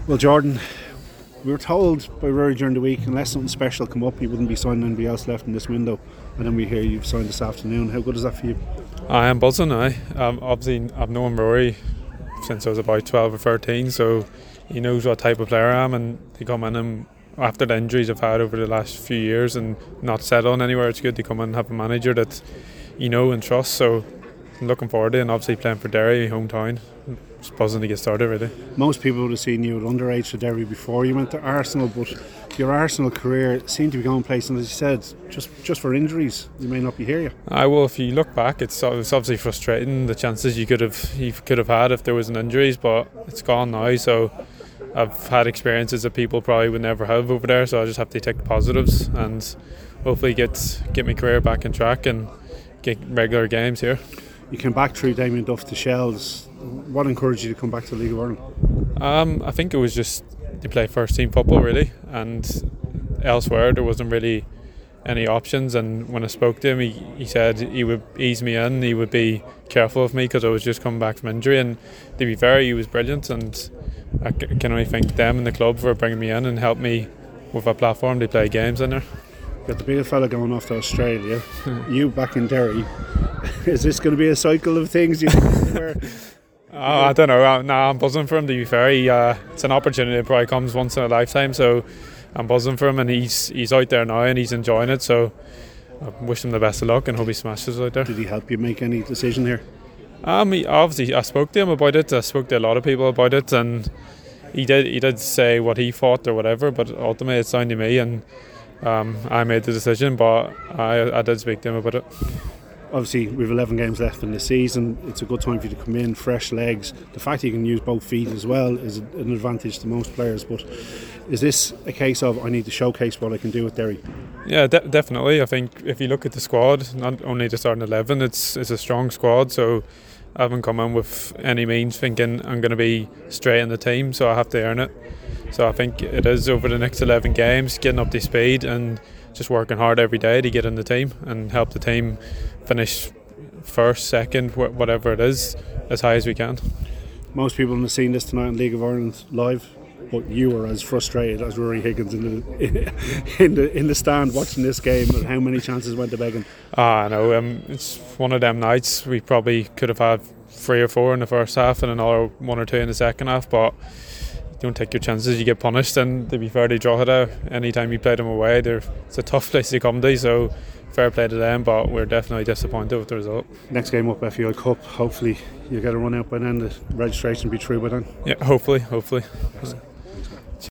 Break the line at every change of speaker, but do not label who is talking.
Well, Jordan, we were told by Rory during the week, unless something special come up, you wouldn't be signing anybody else left in this window. And then we hear you've signed this afternoon. How good is that for you?
I am buzzing. Obviously, I've known Rory since I was about 12 or 13, so he knows what type of player I am, and to come in and after the injuries I've had over the last few years and not settling anywhere, it's good to come in and have a manager that you know and trust. So I'm looking forward to it, and obviously playing for Derry, hometown. Just buzzing to get started, really.
Most people would have seen you at underage for Derry before you went to Arsenal, but your Arsenal career seemed to be going places, and as you said, just for injuries, you may not be here yet.
Well, if you look back, it's obviously frustrating, the chances you could have had if there was an injuries, but it's gone now. So I've had experiences that people probably would never have over there, so I just have to take the positives and hopefully get my career back on track and get regular games here.
You came back through Damien Duff to Shells. What encouraged you to come back to the League of Ireland?
I think it was just to play first team football, really, and elsewhere there wasn't really any options. And when I spoke to him, he said he would ease me in, he would be careful of me because I was just coming back from injury, and to be fair, he was brilliant, and I can only thank them and the club for bringing me in and help me with a platform to play games in there.
Got the big fella going off to Australia, you back in Derry. Is this going to be a cycle of things you think where?
I don't know. I'm buzzing for him, to be fair. It's an opportunity that probably comes once in a lifetime, so I'm buzzing for him, and he's out there now and he's enjoying it, so I wish him the best of luck and hope he smashes out there.
Did he help you make any decision here?
Obviously I spoke to him about it. I spoke to a lot of people about it, and he did say what he thought or whatever, but ultimately it's down to me, and I made the decision, but I did speak to him about it.
Obviously we've 11 games left in the season. It's a good time for you to come in, fresh legs. The fact that you can use both feet as well is an advantage to most players, but is this a case of I need to showcase what I can do with Derry?
Yeah, definitely. I think if you look at the squad, not only the starting 11, it's a strong squad, so I haven't come in with any means thinking I'm going to be straight in the team, so I have to earn it. So I think it is over the next 11 games, getting up to speed and just working hard every day to get in the team and help the team finish first, second, whatever it is, as high as we can.
Most people have seen this tonight in League of Ireland live, but you were as frustrated as Rory Higgins in the stand watching this game, and how many chances went to begging?
I know, it's one of them nights. We probably could have had 3 or 4 in the first half and another 1 or 2 in the second half, but you don't take your chances, you get punished. And to be fair to Drogheda, anytime you play them away, it's a tough place to come to, so fair play to them, but we're definitely disappointed with the result.
Next game up, FAI Cup, hopefully you'll get a run out by then, the registration will be through by then.
Yeah, hopefully.